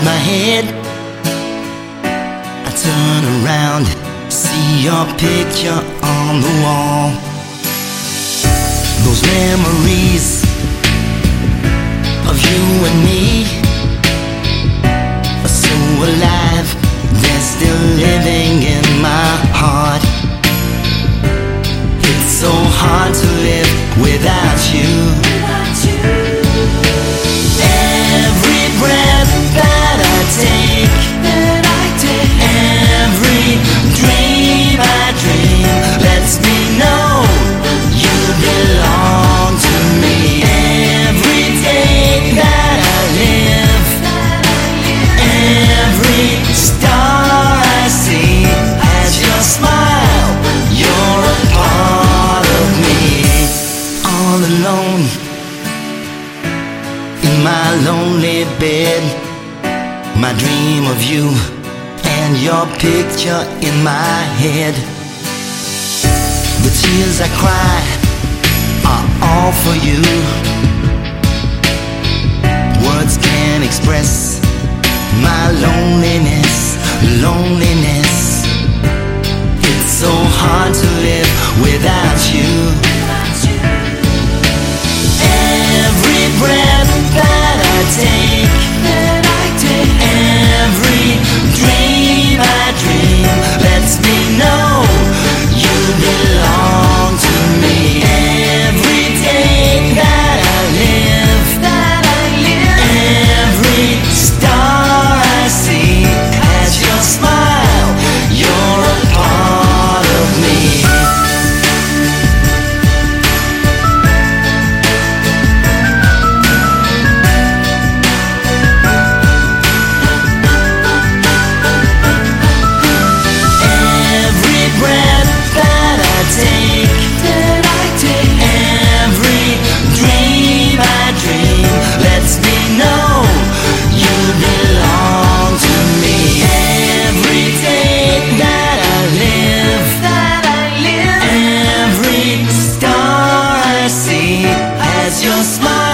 my head, I turn around, see your picture on the wall. Those memories of you and me are so alive, they're still living in my heart. It's so hard to live without you. Every breath that I take, every dream I dream lets me know you belong to me. Every day that I live, every star I see has your smile. You're a part of me. All alone in my lonely bed, my dream of you and your picture in my head. The tears I cry are all for you. Words can't express my loneliness, loneliness. It's so hard to live without you. Every breath that I take, every dream I dream lets me know you belong to me. Every day that I live, every star I see has your smile. You're a part of me. Your smile.